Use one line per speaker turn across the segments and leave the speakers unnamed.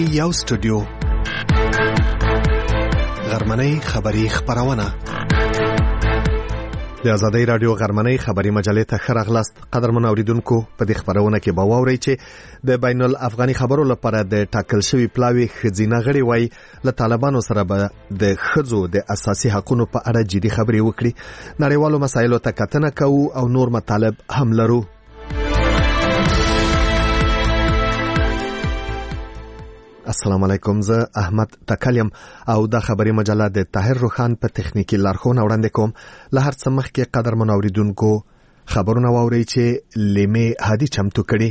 یو سټوډیو غرمنۍ خبری خبرونه د آزادۍ رادیو غرمنۍ خبری مجلې ته ښه راغلاست. قدرمن اوریدونکو، په دې خبرونه کې به واورئ چې د بین الافغاني خبرو لپاره د ټاکل شوی پلاوی ښځینه غړي وایي له طالبانو سره به د ښځو د اساسي حقوقو په اړه جدي خبرې وکړي. نړیوالو مسایلو ته کتنه کوو او نور مطالب هم لرو. السلام علیکم، زه احمد تکلیم او دا خبری مجله د طاهر روخان په تخنیکی لارښوونه وړاندې کوم. له هر څه مخکې قدرمن اوریدونکو خبرونه واورئ چې لیمه هادي چمتو کړي.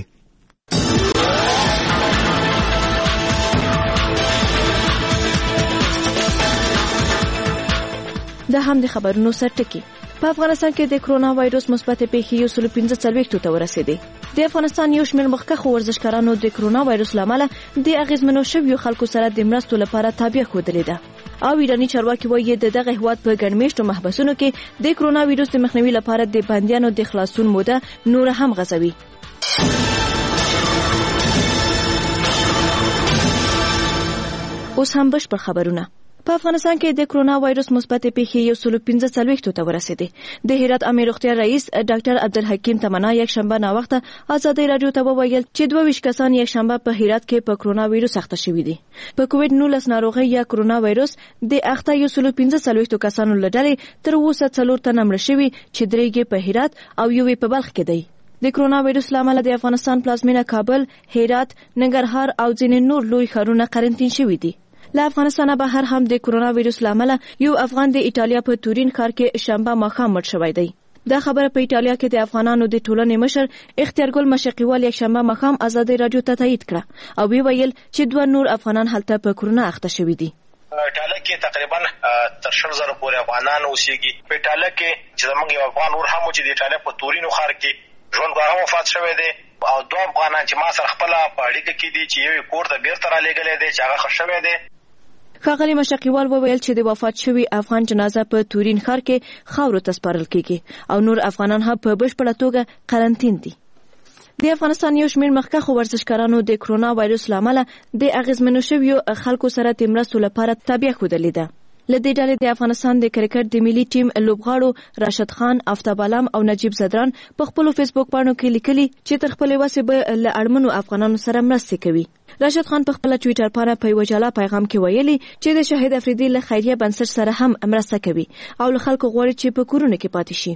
دا هم د خبرونو سرټکی. په افغانستان کې د کرونا وایروس مثبت پیښې 145 ته ورسېدې. د افغانستان یو شمېر مخکښ ورزشکارانو د کرونا وایروس لامل د اغیزمنو شویو خلکو سره د مرستو لپاره تابع ښودلې ده. او ایرانی چارواکي وایي د دغه هیواد په ګڼمېشتو محبسونو کې د کرونا وایروس د مخنیوي لپاره د بندیانو د خلاصون موده نور هم غځوي. اوس هم بشپړ خبرونه. په افغانستان کې د کرونا وایروس مثبت پیښې 145 ته ورسېدې. د هرات عامه روغتیا رئیس ډاکټر عبدالحکیم تمنا یک شنبه ناوخته آزادۍ رادیو ته وویل چې 22 کسان یک شنبه په هرات کې په کرونا وایروس اخته شوي دي. په کووډ 19 ناروغي یا کرونا وایروس د اخته 145 کسانو له ډلې تر اوسه 4 تنه مړه شوي چې 3 په هرات او 1 په بلخ کې دي. د کرونا وایروس لامل د افغانستان پلازمینه کابل، هرات، ننګرهار او ځینې نور لوی ښارونه قرنطین شوي دي. له افغانستانه بهر هم د کرونا وایروس لامل یو افغان د ایټالیا په تورین ښار کې شنبه ماښام مړ شوی دی. دا خبره په ایټالیا کې د افغانانو د ټولنې مشر اختیارګل مشقیوال یک شنبه ماښام آزادۍ رادیو ته تایید کړه او ویل چې 2 نور افغانان هلته په کرونا اخته شوي دي.
ایټالیا کې تقریبا تر 100,000 پورې افغانان اوسېږي. په ایټالیا کې چې زموږ یو افغان ور هم چې د ایټالیا په تورینو ښار کې ژوند غواړي وفات شوی دی او 2 افغانان چې ما سره خپل په اړیکه کې دي چې یو کور ته بیرته را لېږلی دی چې هغه ښه شوی دی.
ښاغلي مشقیوال وویل چې د وفات شوي افغان جنازه په تورین ښار کې خاورو ته سپارل کیږي او نور افغانان هم په بشپړه توګه قرنطین دي. د افغانستان یو شمېر مخکښ ورزشکارانو د کرونا وایروس لامل د اغیزمنو شویو خلکو سره د مرستو لپاره تابع ښودلې ده. له دې ډلې د افغانستان د کرکټ د ملي ټیم لوبغاړو راشد خان، آفتاب علم او نجیب زدران په خپلو فیسبوک پاڼو کې لیکلي چې تر خپلې وسې به له اړمنو افغانانو سره مرستې کوي. راشد خان په خپل ټویټر پاڼه په یو جلا پیغام کې ویلي چې د شهید افریدي له خیریه بنسټ سره هم مرسته کوي او له خلکو غواړي چې په کورونو کې پاتې شي.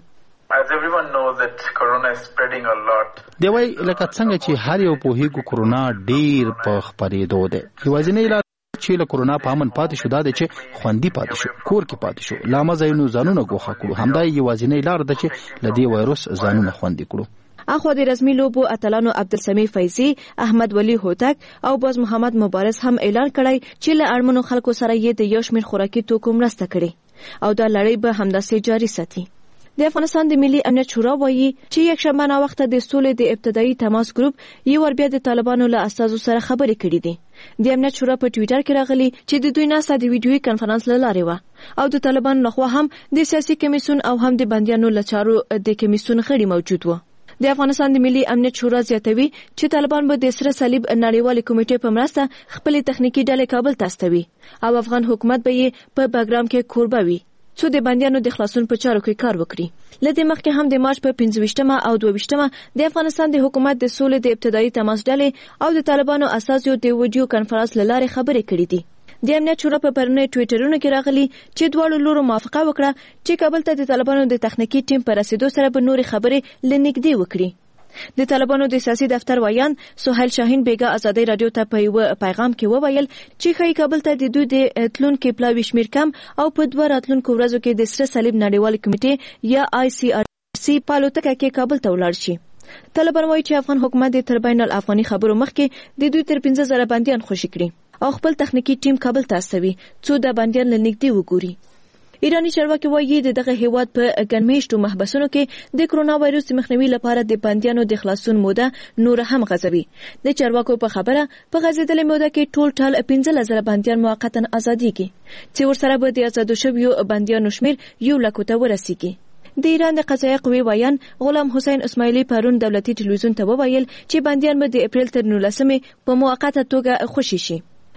دی وایي لکه څنګه چې هر یو پوهیږي کرونا ډیر په خپرېدو دی. یوازینۍ لار چې له کرونا په امن پاتې شو دا دی چې خوندي پاتې شو، کور کې پاتې شو، لامه ځایونو ځانونه ګوښه کړو. همدا یوازینۍ لار ده چې له دې وایروس ځانونه خوندي کړو.
اخو د رسمي لوبو اتلانو عبدالسمیع فیضی، احمد ولی هوتک او باز محمد مبارز هم اعلان کړی چې له اړمنو خلکو سره یې د یو شمېر خوراکي توکو مرسته کړې او دا لړۍ به همداسې جاري ساتي. د افغانستان د ملي امنیت شورا وایي چې یک شنبه ناوخته د سولې د ابتدایي تماس ګروپ یو ور بیا د طالبانو له استازو سره خبرې کړې دي. د امنیت شورا په ټویټر کې راغلي چې د دوی ناسته د ویډیوي کانفرنس له لارې وه او د طالبانو لخوا هم د سیاسي کمیسیون او هم د بندیانو له چارو د کمیسیون غړي موجود وو. د افغانستان د ملي امنیت شورا زیاتوي چې طالبان به د سره صلیب نړیوالې کمیټې په مرسته خپلې تخنیکي ډلې کابل ته استوي او افغان حکومت به یې په بګرام کې کوربه وي څو د بندیانو د خلاصون په چارو کې کار وکړي. له دې مخکې هم د مارچ په 25مه او 22مه د افغانستان د حکومت د سولې د ابتدایي تماس ډلې او د طالبانو اساسیو د ویډیو کانفرنس له لارې خبرې کړې دي. د امنیت شورا په پرونی ټویټرونو کې راغلي چې دواړو لورو موافقه وکړه چې کابل ته د طالبانو د تخنیکي ټیم پر رسیدو سره به نورې خبرې لنږدې وکړي. د طالبانو د سیاسي دفتر وایان سهیل شاهین بیګا آزادۍ رادیو ته په یو پیغام کې وویل چې ښایي کابل ته د دوی د تلونکو پلاوي شمیر کم او په 2 راتلونکو ورځو کې د سره صلیب نړیوالې کمیټې یا ICRC په الوتکه کې کابل ته ولاړ شي. طالبان وایي چې افغان حکومت د تر بین الافغاني خبرو مخکې د دوی تر 15,000 بندیان خوشي کړي او خپل تخنیکي ټیم کابل ته استوي څو د بندیان لنږدې وګوري. ایرانی چارواکي وایي دغه هیواد په ګڼمېشتو محبسونو کې د کرونا وایروس مخنیوي لپاره د بندیانو د خلاصون موده نور هم غځوي. د چارواکو په خبره په غځېدلې موده کې ټول 15,000 بندیان موقتا ازاديږي چې ورسره به د آزادو شویو بندیانو شمیر 100,000 ته ورسیږي. د ایران د قضایه قوې وایان غلام حسین اسماعیلی پرون دولتي ټلویزیون ته وویل چې بندیان به د اپریل تر 19 په موقته توګه خوشي شي.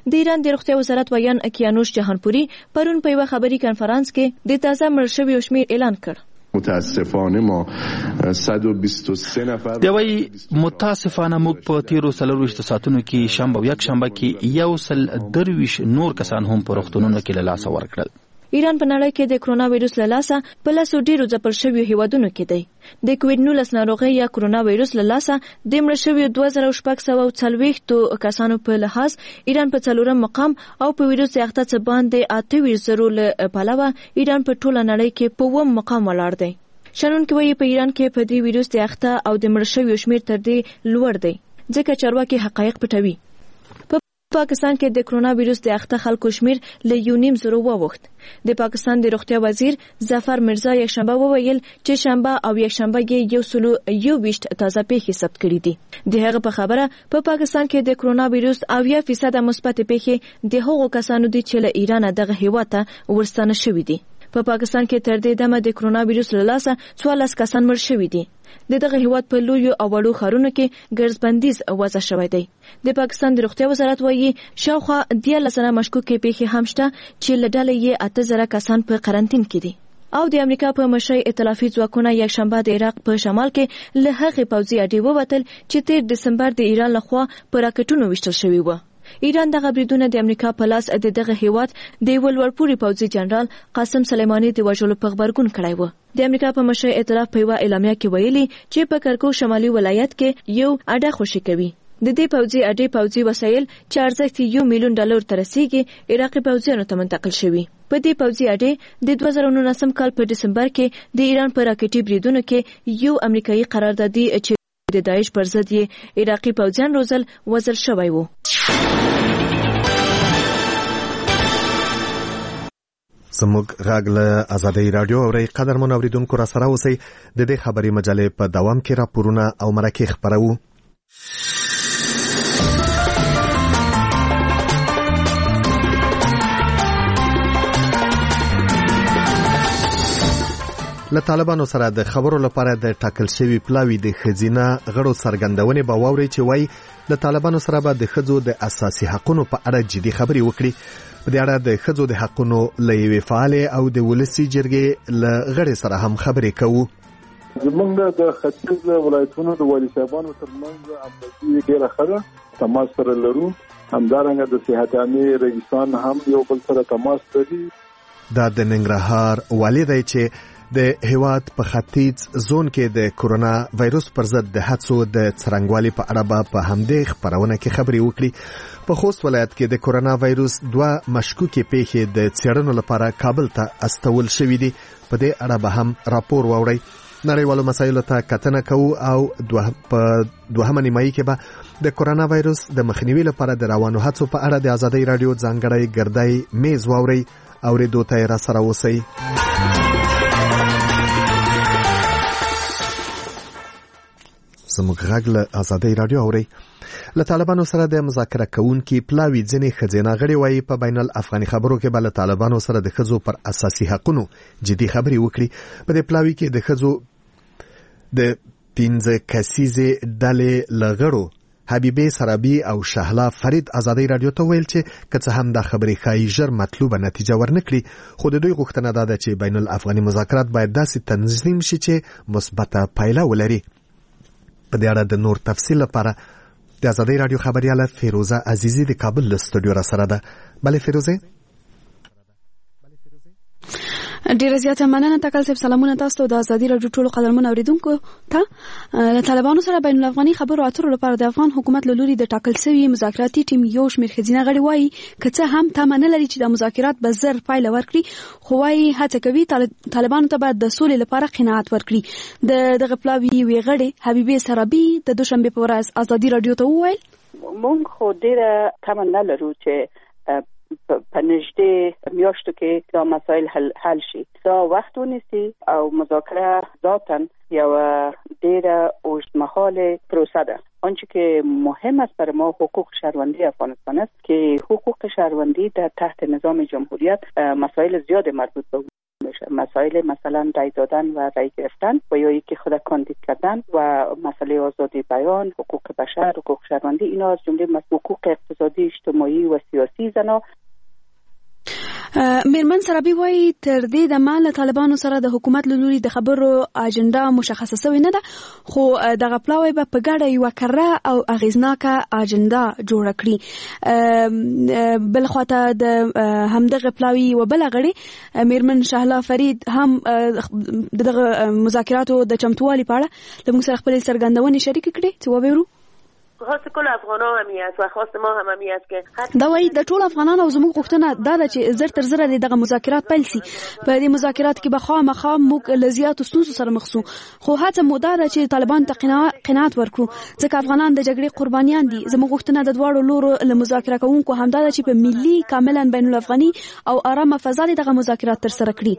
د ایران د روغتیا وزارت ویان کیانوش جهانپوري پرون په یو خبري کانفرنس کې د تازه مړ شویو شمیر اعلان کړ.
متاسفانه ما 123 نفر
دوی متاسفانه موږ په تیرو 24 ساعتونو کې شنبه او یک شنبه کې 123 نور کسان هم په روغتونونو کې له لاسه ورکړل.
ایران په نړۍ کې د کرونا وایروس له لاسه په لاسو ډیرو ځپل شویو هیوادونو کې دی. د کووډ-19 ناروغي یا کرونا وایروس له لاسه د مړ شویو 2640 کسانو په لحاظ ایران په 4م مقام او په وایروس یاخته څخه باندې 28,000 له پلوه ایران په ټوله نړۍ کې په 1 مقام ولاړ دی. شنونکو وایي په ایران کې په دې وایروس یاخته او د مړ شویو شمیر تر دې لوړ دی ځکه چارواکي حقایق پټوي. پاکستان کې د کرونا وایروس د اخته خلکو شمیر له 1.5 ووخت. د پاکستان د روغتیا وزیر ظفر مرزا یک شنبه وویل چې شنبه او یک شنبه کې 120 تازه پیښې ثبت کړي دي. د هغه په خبره په پاکستان کې د کرونا وایروس 80% مثبت پیښې د هغو کسانو دي چې له ایران دغه هیواد ته ورستانه شوي دي. په پاکستان کې تر دې دمه د کرونا وایروس له لاسه 14 کسان مړ شوي دي. دغه هیواد په لویو او وړو ښارونو کې ګرځبندیز وضع شوی دی. د پاکستان د روغتیا وزارت وایي شاوخوا 13 مشکوکې پیښې هم شته چې له ډلې یې 8,000 کسان په قرنطین کې دي. او د امریکا په مشرۍ ائتلافي ځواکونه یک شنبه د عراق په شمال کې له هغې پوځي اډې ووتل چې 13 دسمبر د ایران لخوا په راکټونو ویشتل شوي وو. ایران دغه بریدونه د امریکا په لاس د دغه هیواد د ولورپوري پوځي جنرال قاسم سلیمانی د وژلو په خبرګون کړی و. د امریکا په مشرۍ ائتلاف په یوه اعلامیه کې ویلي چې په کرکوک شمالي ولایت کې یو اډه خوشي کوي. د دې پوځي اډې پوځي وسایل چې ارزښت $1 میلیون ته رسیږي عراقي پوځیانو ته منتقل شوي. په دې پوځي اډې د 2019 کال په دسمبر کې د ایران په راکټي بریدونو کې یو امریکایي قراردادي چې د داعش پر ضد یې عراقي پوځیان روزل وژل شوی و.
زموږ غږ له ازادۍ رادیو اوري قدرمن اوریدونکو را سره اوسئ. د دې خبري مجلې په دوام کې راپورونه او مرکې خبرو. له طالبانو سره د خبرو لپاره د ټاکل شوی پلاوی د خزینه غړو څرګندونې به واوري چې وایي له طالبانو سره به د ښځو د اساسي حقوقو په اړه جدي خبرې وکړي. په دې اړه د ښځو د حقوقو له یوې فعالې او د ولسي جرګې له غړي سره هم خبرې کوو.
زمونږ د ختیځ ولایتونو د والي صاحبانو ترمنځ همغږي ډېره ښه ده، تماس سره لرو. همدارنګه د صحت عامې رئیسان هم یو بل سره تماس لري.
دا د ننګرهار والي دی چې د هیواد په ختیځ زون کې د کرونا وایروس پر ضد د هڅو د څرنګوالي په اړه به په همدې خبرونه کې خبرې وکړي. په خوست ولایت کې د کرونا وایروس 2 مشکوکې پیښې د څېړنو لپاره کابل ته استول شوې دي. په دې اړه به هم راپور واورئ. نړیوالو مسایلو ته کتنه کوو او په دوهمه نیمایي کې به د کرونا وایروس د مخنیوي لپاره د روانو هڅو په اړه د ازادۍ رادیو ځانګړی ګردی میز واورئ. اورېدو ته را سره اوسئ. زموږ غږ له ازادۍ رادیو اورئ. له طالبانو سره د مذاکره کوونکي پلاوی ځینې ښځینه غړي وایي په بین الافغاني خبرو کې به له طالبانو سره د ښځو پر اساسي حقونو جدي خبرې وکړي. په دې پلاوي کې د ښځو د 15 کسیزې ډلې له غړو حبیبه سرابي او شهلا فرید ازادۍ رادیو ته ویل چې که څه هم دا خبرې ښایي ژر مطلوبه نتیجه ورنکړي، خو د دوی غوښتنه دا ده چې بین الافغاني مذاکرات باید داسې تنظیم شي چې مثبته پایله ولري. په دې اړه د نور تفصیل لپاره د ازادۍ رادیو خبرياله فیروزه عزیزی د کابل له استودیو را سره ده. بله فیروزه.
ډیره زیاته مننه تکل صاحب. سلامونه تاسو ته د ازادۍ رادیو ټولو قدرمنو اوریدونکو ته. له طالبانو سره بین الافغاني خبرو اترو لپاره د افغان حکومت له لوري د ټاکل شوی مذاکراتي ټیم یو شمېر ښځینه غړي وایي که څه هم تمه نه لري چې د مذاکرات به زر پایله ورکړي، خو وایي هڅه کوي طالبانو ته باید د سولې لپاره قناعت ورکړي. دغه پلاوي یوې غړې حبیبه سرابي د دوشنبه په ورځ ازادۍ رادیو ته وویل
مونږ خو ډیره تمه نه لرو چې په نږدې میاشتو کې دا مسایل حل شي. دا وخت ونیسي او مذاکره ذاتاً یو ډیره اوږدمهاله پروسه ده. آنچه که مهم است برای ما حقوق شهروندی افغانستان است که حقوق شهروندی در تحت نظام جمهوریت مسائل زیاد مربوط به میشه. مسائل مثلا رای دادن و رای گرفتن و یا یکی خود کاندید کردن و مسئله آزادی بیان، حقوق بشر، حقوق شهروندی، اینا از جمله حقوق اقتصادی، اجتماعی و سیاسی زنا.
میرمن سرابي وایي تر دې د مال طالبانو سره د حکومت له لوري د خبرو اجنډا مشخصه شوې نه ده، خو دغه پلاوی به په ګډه یو کره او اغیزناکه اجنډا جوړ کړي. بل خواته د همدغه پلاوی و بل غړي میرمن شهلا فرید هم دغه مذاکراتو د چمتووالي په اړه لږ سره خپل څرګندونې شریک کړي چې وبېرو.
خواست کل افغانان هم است و خواست ما هم است که
دا وایي د ټول افغانانو او زموږ غوښتنه دا ده چې زر تر زره دغه مذاکرات پیل شي. په دې مذاکرات کې به خامخا موږ له زیاتو ستونزو سره مخ شو، خو هڅه مو دا ده چې طالبان ته قناعت ورکړو، ځکه افغانان د جګړې قربانیان دي. زموږ غوښتنه د دواړو لورو له مذاکره کوونکو همدا ده چې په ملي کاملا بین الافغاني او آرامه فضا دغه مذاکرات تر سره کړي.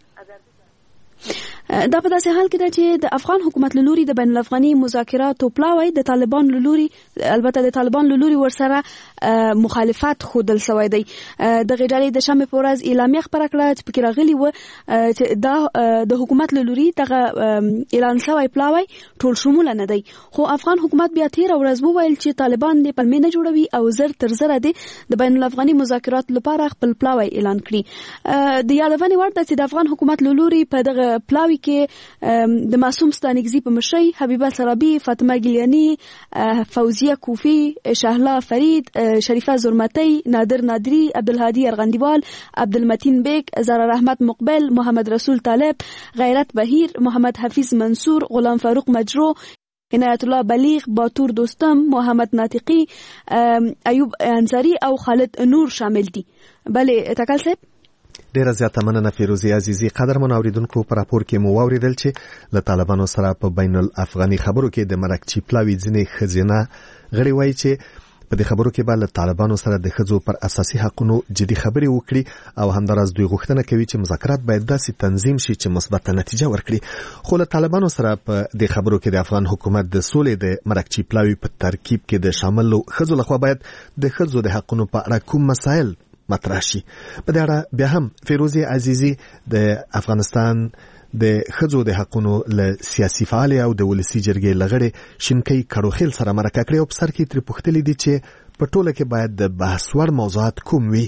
دا په داسې حال کې ده چې د افغان حکومت له لوري د بین الافغاني مذاکراتو پلاوی د طالبان له لوري، البته د طالبان له لوري ورسره مخالفت ښودل شوی دی. د غډالې د شنبې په ورځ اعلامیه خپره کړه چې پکې راغلي و چې دا د حکومت له لوري دغه اعلان شوی پلاوی ټول شموله نه دی، خو افغان حکومت بیا تیر ورځ وویل چې طالبان د پلمې نه جوړوي او زر تر زره د بین الافغاني مذاکراتو لپاره خپل پلاوی اعلان کړي. د یادونې وړ ده چې د افغان حکومت له لوري په دغه پلاوی کې د معصوم ستانکزي په مشرۍ حبیبه سرابي، فاطمه ګلیاني، فوزیه کوفی، شهلا فرید، شریفه زرمتی، نادر نادری، عبدالهادي ارغندیوال، عبدالمتین بیگ، زهرا رحمت مقبل، محمد رسول طالب، غیرت بهیر، محمد حفیظ منصور، غلام فاروق مجرو، عنایت الله بلیغ، باتور دوستم، محمد ناطقی، ایوب انصاری او خالد نور شامل دي. بله تکل صاحب
ډیره زیاته مننه فیروزی عزیزی. قدرمن اوریدونکو، په راپور کې مو واوریدل چې له طالبانو سره په بین الافغاني خبرو کې د مرکچی پلاوی ځینې خزینه غړي وایي چې په دې خبرو کې به له طالبانو سره د ښځو پر اساسي حقوقو جدي خبرې وکړي او همداراز دوی غوښتنه کوي چې مذاکرات باید داسې تنظیم شي چې مثبت نتیجه ورکړي. خو له طالبانو سره په دې خبرو کې د افغان حکومت د سولې د مرکچی پلاوی په ترکیب کې د شامل ښځو لخوا باید د ښځو د حقوقو په اړه کوم مسائل مطرح شي. په دې اړه بیا هم فیروزی عزیزی د افغانستان د ښځو د حقوقو له سیاسي فعال او د ولسی جرګې لغړې شینکۍ کړوخیل سره مرکه کړې او په سر کې تر پوښتلې دي چې په ټوله کې باید د بحث وړ موضوعات کوم وي.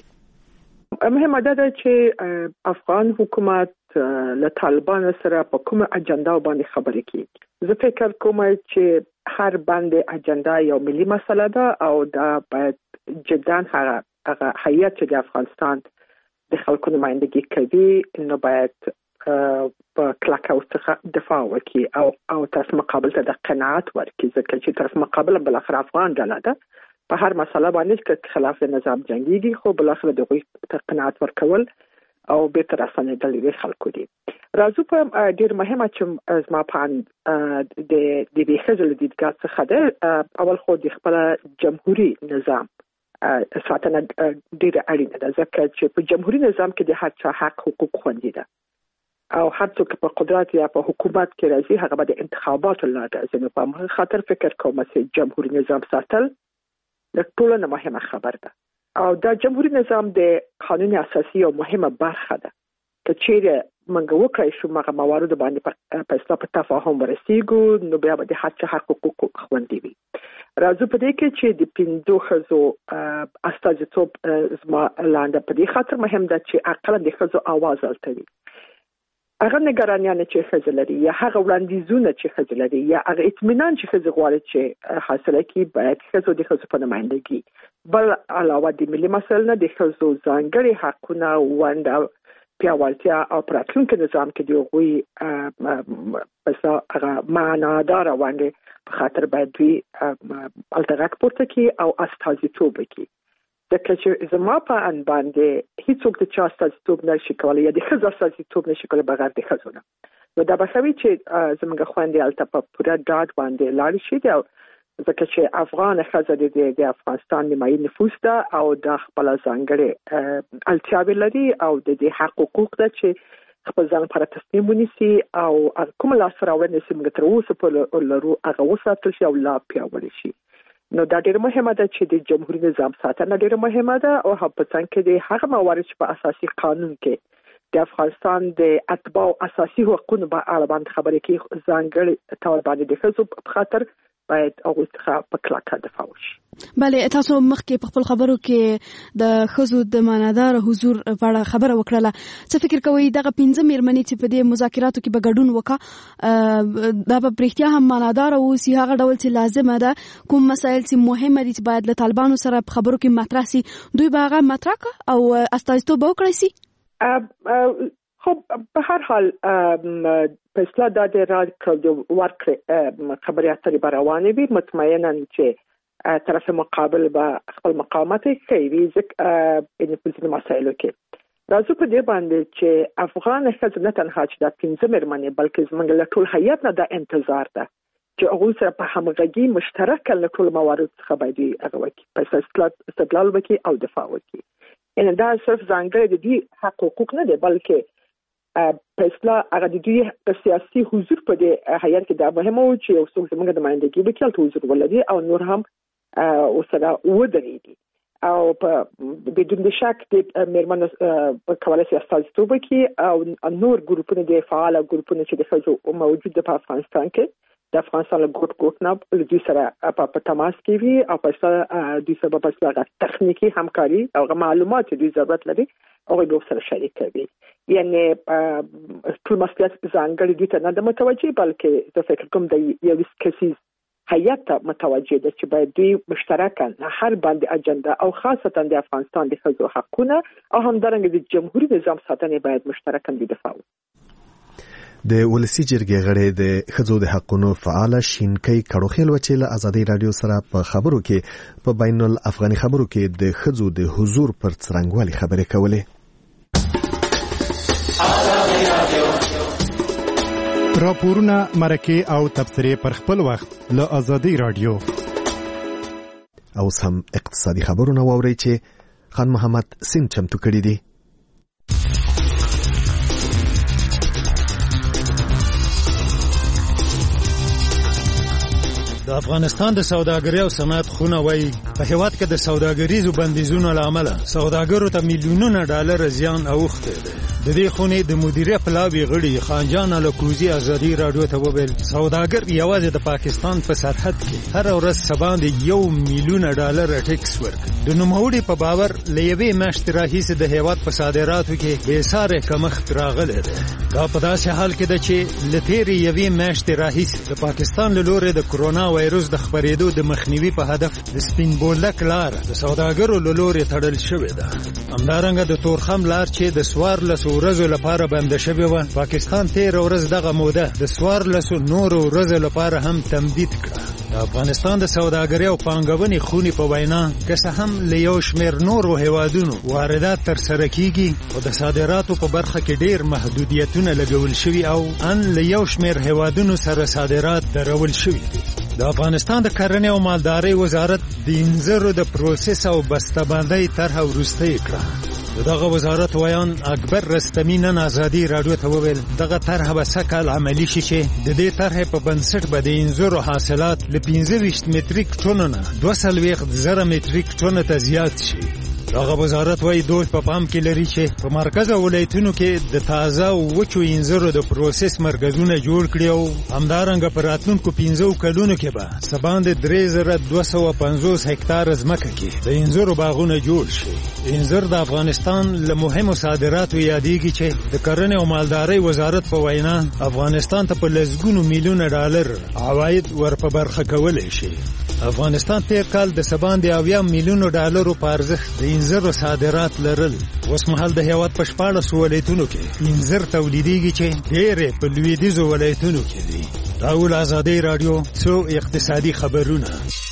مهمه ده چې افغان حکومت له طالبان سره په کومه اجنډا باندې خبرې کوي. زه فکر کوم چې هر باندې اجنډا یو ملي مسله ده او دا باید جدا هغه هیئت چې د افغانستان د خلکو نمائندګي کوي نو باید په کلکه څخه دفاع وکړي او تاسو مقابل ته د قناعت ورکړي، ځکه چې تاسو مقابل بل اخر افغان ډله ده په هر مسله باندې چې خلاف نظام جنگي خو بل اخر د قناعت ورکول او به تر اسانه د خلکو دي. راځو په ډیر مهمه چې زما په د خځو دیدګاه څخه ده. اول خو د خپل جمهوریت نظام ساتنه ډیره اړینه ده، ځکه چې په جمهوریت نظام کې د هر چا حق حقوق خوندي ده او هر څوک په قدرت یا په حکومت کې راځي هغه به د انتخاباتو لاره ځنه په خاطر فکر کوم چې جمهوریت نظام ساتل د ټولو نه مهمه خبر ده او دا جمهوریت نظام د قانون اساسي او مهمه برخه ده. که چیرې موږ وکړای شو مغه موارد باندې په اصطلاح په تفاهم ورسیږو نو بیا به د هر چا حقوق خوندي وي. راځو په دې کې چې د پنځو ښځو استازیتوب زما لاندې په دې خاطر مهم ده چې اقل د ښځو आवाज التوي. هغه نگرانیان چې ښځې لري یا هغه وړاندیزونه چې ښځې لري یا هغه اطمینان چې ښځې غواړي چې حاصله کړي باید ښځو د ښځو په نمائندګي بل علاوه د ملي مسایلو نه د ښځو ځانګړي حقونه ونده پیاوړتیا او پراتلونکو نظام کې دی غوي پس هغه معنادار وانګي په خاطر باید دوی التغاک پورته کی او استازیتوب وکړي. ځکه چې زما په ان باندې هیڅوک د چا استازیتوب نشي کولای یا د ښځو استازیتوب نشي کولای بغیر د ښځو نه. نو دا به خوي چې زموږ خويندې الته په پوره ډاډ باندې لاړ شي ځکه چې افغان ښځې د افغانستان نیمایي نفوس ده او د خپل ځانګړي اړتیاوې لري او د حقوق ده چې خپل ځان پر تصمیم ونیسي او کوم لاسراوړنې چې موږ تر اوسه په لرو هغه وساتل شي او لا پیاوړی شي. نو دا ډېر مهمه ده چې د جمهوریت نظام ساتنه ډېر مهمه ده او په څنګه کې د هغه موارد په اساسي قانون کې د افغانستان د اتباع اساسي حقوقو په اړه باندې خبرې کوي ځانګړي تور باندې د خصوص په خاطر باید هغه څخه په کلکه دفاع وشي.
بله تاسو مخکې په خپل خبرو کې د خزو د معنادار حضور په اړه خبره وکړه. څه فکر کوئ دغه 15 میرمنې چې په دې مذاکراتو کې به ګډون وکړه دا په پرختیا هم معنادار او سی هغه ډول چې لازمه ده کوم مسایل چې مهمه دي چې باید له طالبانو سره په خبرو کې مطرح سي دوی به هغه مطرح او استازیتوب وکړي سي؟
خب به هر حال په اصطلاح د ورکړې خبرې اترې به روانې وي. مطمئنا چې طرف مقابل به خپل مقاومت کوي ځکه په ځینو مسایلو کې راځو په دې باندې چې افغان ښځې نه تنها چې د 15 میرمنې بلکې زموږ له ټول هیئت نه د انتظار ده چې هغوی سره په همغږي مشترکه له ټولو موارد څخه باید هغه وکړي په استدلال وکړي او دفاع وکړي. یعنې دا صرف ځانګړی د دې حقوق نه دی بلکې په اصطلاح هغه د دوی په سیاسي حضور په دې هیئت کې دا مهمه و چې یو څوک زموږ د نمایندګي وکړي هلته حضور ولري او نور هم ورسره ودرېږي او په بدون د شک د میرمنو کولی شي استازیتوب وکړي او نور ګروپونه د فعاله ګروپونه چې د ښځو موجود په افغانستان کې د افغانستان له ګوټ نه دوی سره په تماس کې وي او په دوی سره په اصطلاح تخنیکي همکاري او معلومات دوی ضرورت لري هغوی به ورسره شریک کوي. یعنی ټول مسؤلیت ځانګړي دوی ته نه ده متوجه بلکې زه فکر کوم د یو کسیز هیئت ته متوجه ده چې باید دوی مشترکاً هر باندې اجنډا او خاصتا د افغانستان د ښځو حقونه او همدارنګه د جمهوریت نظام ساتنې باید مشترکاً دفاع وکړي.
د ولسی جرګې غړي د ښځو د حقونو فعال شینکۍ کړوخیل وچې له ازادي رادیو سره په خبرو کې په بین الافغاني خبرو کې د ښځو د حضور پر څرنګوالي خبرې کولې.
راپورونه مرکه او تبصرې پر خپل وخت له ازادي رادیو.
اوس هم اقتصادي خبرونه واورئ چې خان محمد سین چمتو کړي دي.
د افغانستان د سوداګرۍ او صنعت خونه وایي په هیواد کې د سوداګریزو بندیزونو له امله سوداګرو ته میلیونونه ډالر زیان اوښتی دی. د دې خونې د مدیریت پلاوي غړي خانجان الکوزي ازادي رادیو ته وویل سوداګر یوازې د پاکستان په سرحد کې هر ورځ سباندې 1 میلیون ډالر ټیکس ورکوي. د نوموړي په باور له یوې میاشتې راهیسې د هیواد په صادراتو کې بېسارې کمښت راغلی دی. دا په داسې حال کې ده چې له تېرې یوې میاشتې راهیسې د پاکستان له لورې د کرونا وایروس د خپرېدو د مخنیوي په هدف د سپین بولدک لاره د سوداګرو له لورې تړل شوې ده. همدارنګه د تورخم لار چې د 14 ورځو لپاره بنده شوې وه پاکستان 13 ورځ دغه موده د 14 نورو ورځو لپاره هم تمدید کړه. د افغانستان د سوداګرۍ او پانګونې خونې په وینا که څه هم له یو شمېر نورو هیوادونو واردات ترسره کیږي او د صادراتو په برخه کې ډېر محدودیتونه لګول شوي او ان له یو شمېر هیوادونو سره صادرات درول شوي دي. د افغانستان د کرنې او مالدارۍ وزارت د انځرو د پروسس او بسته‌بندۍ طرحه وروستۍ کړه. دغه وزارت ویان اکبر رستمی نن ازادي رادیو ته وویل دغه طرحه به سکهال عملی شي چې د دې طرحې په بنسټ به د انځرو حاصلات له 25 متریک ټنو نه 2,000 متریک ټنو ته زیات شي. دغه وزارت وایي دوی په پام کې لري چې په مرکز او ولایتونو کې د تازه او وچو انځرو د پروسس مرکزونه جوړ کړي او همدارنګه په راتلونکو 15 کلونو کې به سباندې 3250 هکتار ځمکه کې د انځرو باغونه جوړ شي. انځر د افغانستان له مهمو صادراتو یادېږي چې د کرنې او مالدارۍ وزارت په وینا افغانستان ته په لسګونو میلیونه ډالر عواید ورپه برخه کولی شي. افغانستان تیر کال د سباندې 80 میلیونو ډالرو په ارزښت د انځرو صادرات لرل. اوس مهال د هیواد په 14 ولایتونو کې انځر تولیدېږي چې ډېرې په لویدیځو ولایتونو کې دي. راول ازادي رادیو څو اقتصادي خبرونه.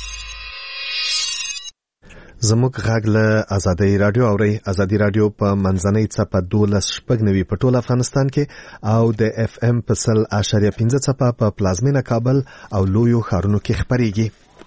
زموږ غږ له ازادي رادیو اوري. ازادي رادیو په منځنۍ څپه 12.9 په ټول افغانستان کې او د اف ام په 0.5 څپه په پلازمینه کابل او لویو ښارونو کې خپرېږي.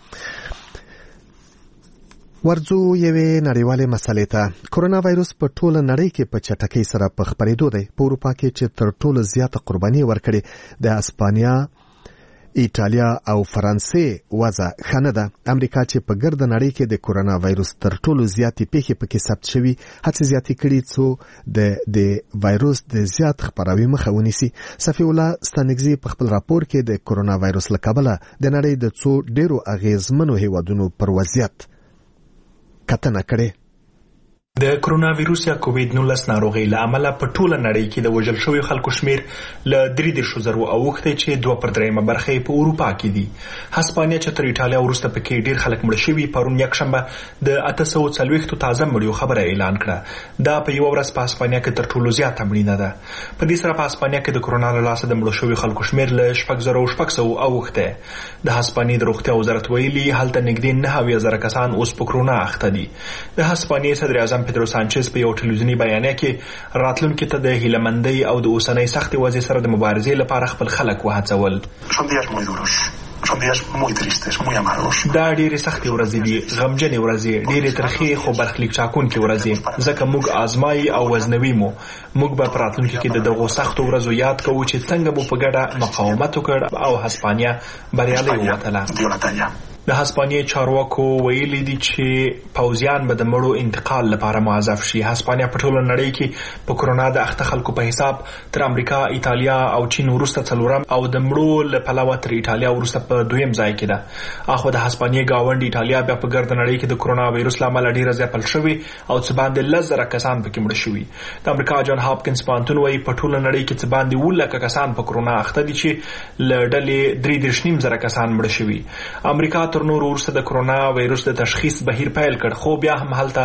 ورځو یوې نړیوالې مسلې ته. کرونا وایروس په ټوله نړۍ کې په چټکۍ سره په خپرېدو دی. په اروپا کې چې تر ټولو زیاته قرباني ورکړې د اسپانیا، ایټالیا او فرانسې وضع ښه نه ده. امریکا چې په ګرده نړۍ کې د کورونا وایروس تر ټولو زیاتې پیښې پکې ثبت شوي هڅې زیاتې کړي څو د وایروس د زیات خپراوي مخه ونیسي. صفی الله ستانکزي په خپل راپور کې د کورونا وایروس له کبله د نړۍ د څو ډیرو اغیزمنو هیوادونو پر وضعیت کتنه کړې.
د کرونا وایروس یا کووید 19 ناروغي له امله په ټوله نړۍ کې د وژل شویو خلکو شمیر له 3.0 اوښتی چې 2/3 برخه په اروپا کې دي. هسپانیا چې تر ایټالیا وروسته پکې ډیر خلک مړ شوي پرون یکشنبه د 840 تازه مړیو خبره اعلان کړه. دا په یو ورځ په هسپانیا کې تر ټولو زیاته مړینه ده. په دې سره په هسپانیا کې د کرونا له لاسه د مړو شویو خلکو شمیر له 4600 اوښتی. د هسپانیا د روغتیا وزارت ویلي هلته نږدې 9000 کسان اوس په کرونا اخته دي. د هسپانیا صدر اعظم پیدرو سانچز په یو ټلویزیوني بیانیه کې راتلونکي ته د هیلهمندۍ او د اوسنۍ سختې وضع سره د مبارزې لپاره خپل خلک وهڅول. دا ډېرې سختې ورځې دي، غمجنې ورځې، ډېرې ترخې خو برخلیک ټاکونکې ورځې، ځکه موږ آزمایي او وزنوي مو. موږ به په راتلونکي کې د دغو سختو ورځو یاد کوو چې څنګه مو په ګډه مقاومت وکړ او هسپانیا بریالۍ ووتله. د هسپانیا چارواکو ویلي دي چې پوځیان به د مړو انتقال لپاره موظف شي. هسپانیا په ټوله نړۍ کې په کرونا د اخته خلکو په حساب تر امریکا، ایټالیا او چین وروسته څلورم او د مړو له پلوه تر ایټالیا وروسته په دویم ځای کې ده. اخو د هسپانیا گاونډ ایټالیا بیا په ګرد نړۍ کې د کرونا وایروس له امله ډیره ځپل شوی او څه باندې 10,000 کسان پکې مړ شوي. د امریکا جان هاپکینز پوهنتون وايي په ټوله نړۍ کې څه باندې 10,000 کسان په کرونا اخته دي چې له ډلې 3.5 کسان مړ شوي. امریکا تر نورو وروسته د کرونا وایروس د تشخیص بهیر پیل کړ، خو بیا هم هلته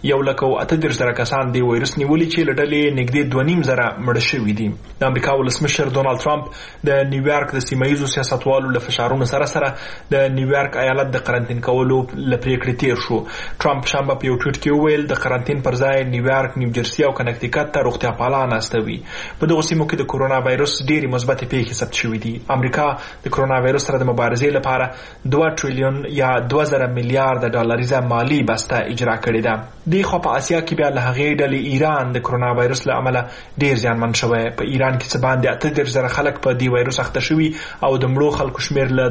1,38,000 کسان د وایروس نیولي چې له ډلې نږدې 2,500 مړه شوي دي. د امریکا ولسمشر ډونالد ټرمپ د نیویارک د سیمه‌ییزو سیاستوالو له فشارونو سره سره د نیویارک ایالت د قرنطین کولو له پریکړې تیر شو. ټرمپ شنبه په یو ټویټ کې وویل د قرنطین پر ځای نیویارک، نیوجرسي او کنکټیکټ ته روغتیا پالان استوي. په دغو سیمو کې د کرونا وایروس ډېرې مثبتې پیښې ثبت شوي دي. امریکا د کرونا وایروس سره د مبارزې لپاره 2 ټریلیون یا 2000 میلیارډ ډالریزه مالی بسته اجرا کړې ده. د خو په آسیا کې بیا له هغې ډلې ایران د کرونا وایروس له امله ډیر ځانمن شوی. په ایران کې څه باندې 38,000 خلک په دې وایروس اخته شوي او د مړو خلکو شمیر له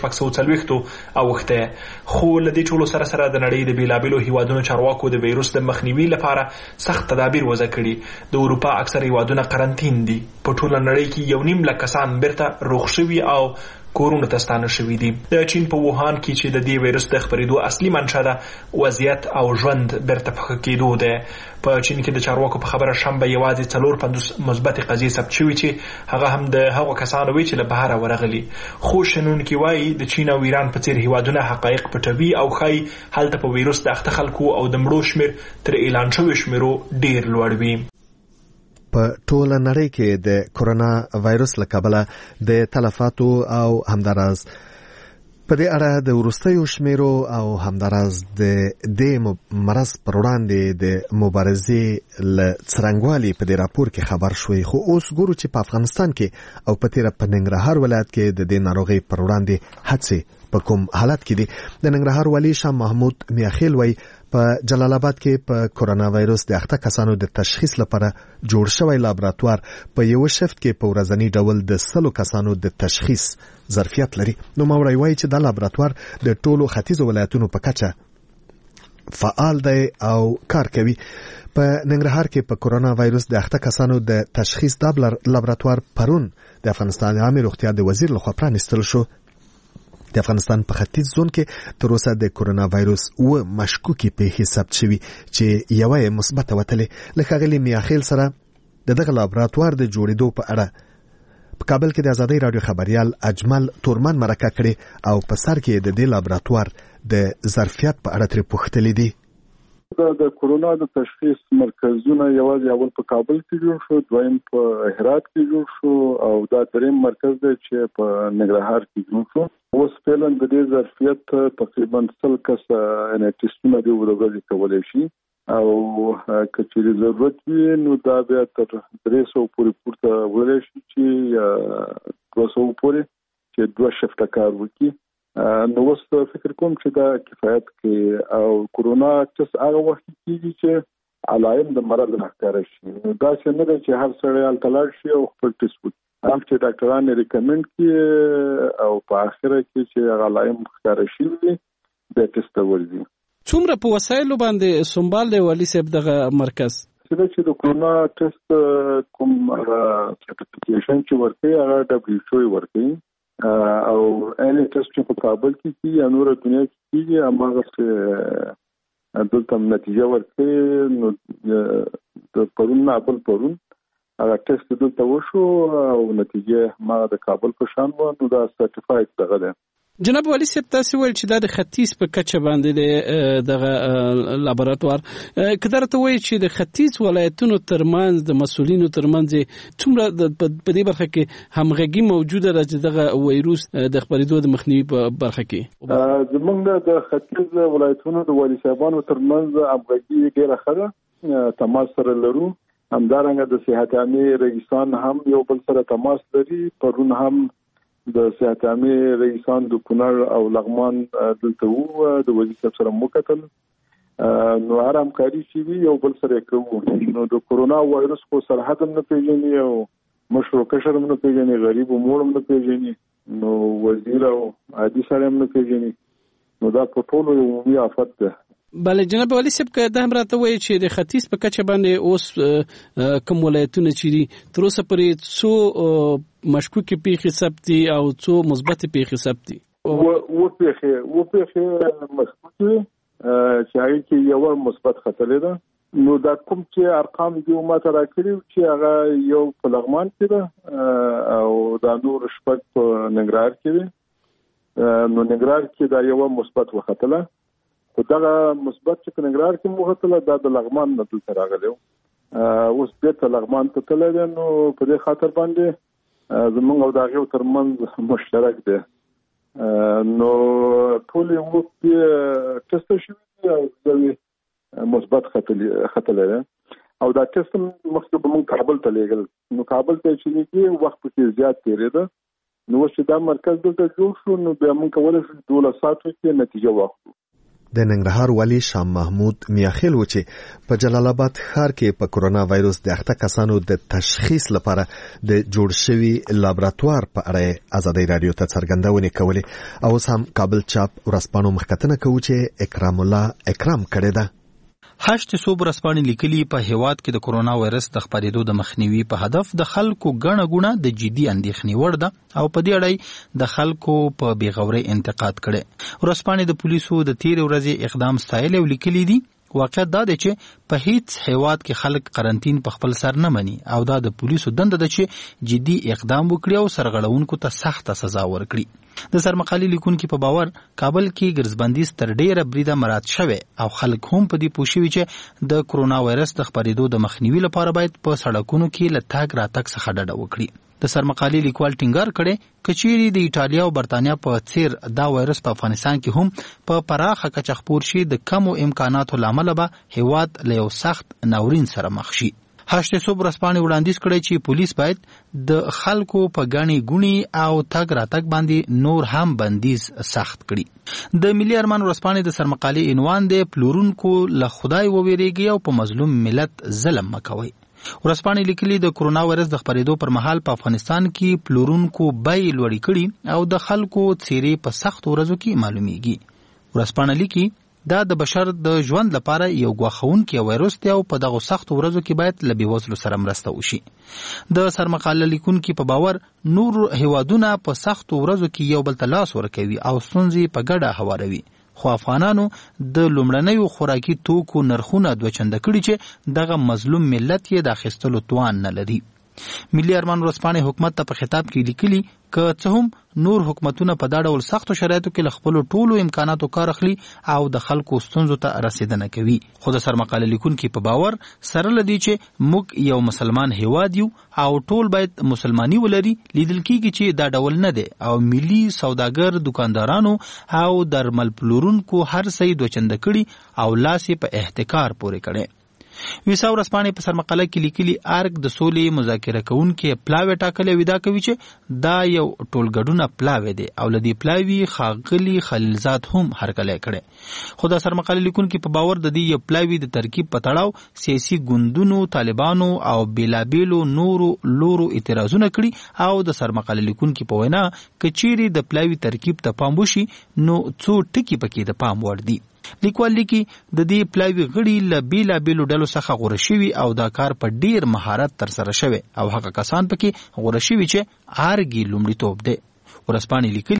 2640 اوښتی. خو له دې ټولو سره سره د نړۍ د بیلابیلو هیوادونو چارواکو د وایروس د مخنیوي لپاره سخت تدابیر وضع کړي. د اروپا اکثر هیوادونه قرنطین دي. په ټوله نړۍ کې 1.5 لک کسان بیرته روغ شوي او کورونه ته ستانه شوي دي. د چین په ووهان کې چې د دې وایروس د خپرېدو اصلي منشأ ده وضعیت او ژوند بیرته په ښه کېدو دی. په چین کې د چارواکو په خبره شنبه یوازې 450 مثبتې قضیې ثبت شوي چې هغه هم د هغو کسانو وي چې له بهره ورغلي. خو شنونکي وایي د چین او ایران په څېر هیوادونه حقایق پټوي او ښایي هلته په وایروس د اخته خلکو او د مړو شمیر تر اعلان شویو شمیرو ډیر لوړ وي.
په ټوله نړۍ کې د کورونا وایروس له کبله د تلفاتو او همداراز په دې اړه د وروستیو شمیرو او همداراز د دې مرض پر وړاندې د مبارزې له څرنګوالي په دې راپور کې خبر شوی. خو اوس ګورو چې په افغانستان کې او په تیره په ننګرهار ولایت کې د دې ناروغۍ پر وړاندې هڅې په کوم حالت کې دي. د ننګرهار والي شاه محمود میاخیل وایي په جلال آباد کې په کورونا وایروس د اخته کسانو د تشخیص لپاره جوړ شوی لابراتوار په یو شفت کې په ورځنی ډول د 100 کسانو د تشخیص ظرفیت لري. نو موري وایي چې دا لابراتوار د ټولو ختیځو ولایتونو په کچه فعال دی او کار کوي. په ننګرهار کې په کورونا وایروس د اخته کسانو د تشخیص د لابراتوار پرون د افغانستان عامه روغتیا د وزیر لخوا پرانیستل شو. د افغانستان په ختیځ زون کې تر اوسه د کورونا وایروس و مشکوکې پیښې ثبت شوي چې یوه یې مثبته وتلې. له ښاغلي میاخیل سره د دغه لابراتوار د جوړېدو په اړه په کابل کې د ازادۍ راډیو خبريال اجمل تورمن مرکه کړې او په سر کې د دې لابراتوار د ظرفیت په اړه ترې پوښتلې دي.
د کورونا د تشخیص مرکزونه یوازې اول په کابل کې جوړ شو، دویم په هرات کې جوړ شو او دا دریم مرکز دی چې په ننګرهار کې جوړ شو. اوس فعلا د دې ظرفیت تقریبا 100 کس ټیسټونه دی ورغلي کولای شي او کچېرې ضرورت وي نو دا بیا تر 300 پورې پورته وړي شي چې 200 پورې چې 2 شفته کار وکړي. نو اوس فکر کوم چې دا کفایت کوي او کورونا چې هغه وخت کېږي چې علائم د مرض راښکاره شي. دا چې نه ده چې هر سړی التلاړ شي او خپل ټیسټ وکړي. هم چې ډاکټران ریکمند کړي او په اخره کې چې غلایم ښکار شي د ټیسټ ورځي.
څومره په وسایلو باندې سنبال دی والي صاحب دغه مرکز
چې د کورونا ټیسټ کوم سرټیفیکیشن چې ورکړي هغه WHO ورکړي او ان ټیسټ چې په کابل کې کیږي نور دنیا کې کیږي هغه دلته نتیجه ورکړي نو د پرون هغه ټیسټ دلته وشو او نتیجه ما د کابل په شان و نو دا سرټیفاید دغه ده.
جناب والي صاحب تاسو ویل چې دا د ختیځ په کچه باندې دغه لابراتوار کدر ته وایي چې د ختیځ ولایتونو ترمنځ د مسولینو ترمنځ څومره په دې برخه کې همغږي موجوده ده چې دغه وایروس د خپرېدو د مخنیوي په برخه کې
زمونږ د ختیځ ولایتونو د والي صاحبانو ترمنځ همغږي ډېره ښه ده، تماس سره لرو. همدارنګه د صحت عامه رئیسان هم یو بل سره تماس لري. پرون هم د صحت عامه رئیسان د کونړ او لغمان دلته وو د وزیر صاحب سره وکتل نو آرام کاری چې یو بل سره کوو. نو د کورونا وایرس کو سرحد هم نه پیژني او مشرو کشر هم نه پیژني، غریب او موړ هم نه پیژني، نو وزیر او عادي سره هم نه پیژني. نو دا په ټولو یو عمومي آفت ده.
بله جناب والي صاحب که دا هم راته وایي چې د ختیځ په کچه باندې اوس کوم ولایتونه چې دي تر اوسه پورې څو مشکوکې پیښې ثبت دي او څو مثبتې پیښې ثبت دي؟
و پیښې مشکوکې چې هغې کې یوه مثبت ختلې ده. نو دا کوم چې ارقام دي ما ته راکړي چې هغه یو په لغمان کې ده او دا نور شپږ په ننګرهار کې دي. نو ننګرهار کې دا یوه مثبت وختله، خو دغه مثبت چې په ننګرهار کې وختله دا د لغمان نه دلته راغلی و. اوس بیرته لغمان ته تللی دی. نو په دې خاطر باندې زمونږ او د هغې ترمنځ مشترک دی. نو ټولې اوس ټسټ شوي دي او یوې مثبت ختلی دی او دا ټسټ مخکې به موږ کابل ته لیږل. نو کابل ته چې نږدې وخت پکې زیات تېرېده. نو اوس چې دا مرکز دلته جوړ شو نو بیا موږ کولی شو 12 ساعتو کې نتیجه واخلو.
د ننګرهار والي شاه محمود میاخیل و چې په جلال آباد ښار کې په کورونا وایروس د اخته کسانو د تشخیص لپاره د جوړ شوي لابراتوار په اړه ازادي رادیو ته څرګندونې کولې او اوس هم کابل چاپ ورځپاڼو مخکتنه کوي چې اکرام الله اکرام کړی ده.
هشت صوب رسپانې لیکلي په هیواد کې د کورونا وایرس د خپرېدو د مخنیوي په هدف د خلکو ګڼه ګوڼه د جدي اندېښنې وړ ده او په دې اړه د خلکو په بېغورۍ انتقاد کړی. ورځپاڼې د پولیسو د تېرې ورځې اقدام ستایلی او لیکلي دي واقعیت دا دی چې په هیڅ هیواد کې خلک قرنطین په خپل سر نه مني او دا د پولیسو دنده ده چې جدي اقدام وکړي او سرغړونکو ته سخته سزا ورکړي. د سرمقالې لیکونکي په باور کابل کې ګرځبندیز تر ډیره بریده مراعات شوی او خلک هم په دې پوه شوي چې د کورونا وایرس د خپرېدو د مخنیوي لپاره باید په سړکونو کې له تګ راتګ څخه ډډه وکړي. د سرمقالې لیکوال ټینګار کړی کچېرې د ایټالیا او برتانیا په څیر دا وایرس په افغانستان کې هم په پراخه کچه خپور شي د کمو امکاناتو له امله به هیواد له یو سخت ناورین سره مخ شي. هشت صوب ورځپاڼې وړاندیز کړی چې پولیس باید د خلکو په ګڼې ګوڼې او تګ راتګ باندې نور هم بندیز سخت کړي. د ملي ارمان ورځپاڼې د سرمقالې عنوان دی پلورونکو له خدای وویریږي او په مظلوم ملت ظلم مکوئ. ورځپاڼې لیکلي د کورونا وایرس د خپرېدو پر مهال په افغانستان کې پلورونکو بیې لوړې کړي او د خلکو څیرې په سختو ورځو کې معلومیږي. ورځپاڼه لیکي دا د بشر د ژوند لپاره یو ګواښونکی وایرس دی او په دغو سختو ورځو کې باید له بېوزلو سره مرسته وشي. د سرمقاله لیکونکي په باور نور هیوادونه په سختو ورځو کې یو بل ته لاس ورکوي او ستونزې په ګډه هواروي، خو افغانانو د لومړنیو خوراکي توکو نرخونه دوه چنده کړي چې دغه مظلوم ملت یې د اخیستلو توان نه لري. ملي ارمان ورځپاڼې حکومت ته په خطاب کې لیکلي که څه هم نور حکومتونه په دا ډول سختو شرایطو کې له خپلو ټولو امکاناتو کار اخلي او د خلکو ستونزو ته رسیدنه کوي، خو د سرمقاله لیکونکي په باور سره له دې چې موږ یو مسلمان هیواد یو او ټول باید مسلماني ولري لیدل کېږي چې دا ډول نه دی او ملي سوداګر دکاندارانو او درمل پلورونکو هر څه یې دوه چنده کړي او لاس یې په احتکار پورې کړی. ویسا ورسپانې په سرمقاله کې لیکلي ارګ د سولې مذاکره کوونکي پلاوی ټاکلې ودا کوي چې دا یو ټولګډونه پلاوی دی او لدی پلاوی خاغلی خلیلزاد هم هرکلی کړي. خو دا سرمقاله لیکونکي په باور د دې یو پلاوی د ترکیب په تړاو سیاسي ګوندونو، طالبانو او بیلابیلو نورو لورو اعتراضونه کړي او د سرمقاله لیکونکي په وینا کچيري د پلاوی ترکیب ته پام وشي نو څو ټکي پکې د پام وړ دي. لیکوال لیکي د دې پلاوی غړي له بیلابیلو ډلو څخه غوړه شوي او دا کار په ډیر مهارت ترسره شوی او هغه کسان پکې غوړه شوي چې ارګي لومړیتوب دی. ورسپانې لیکلي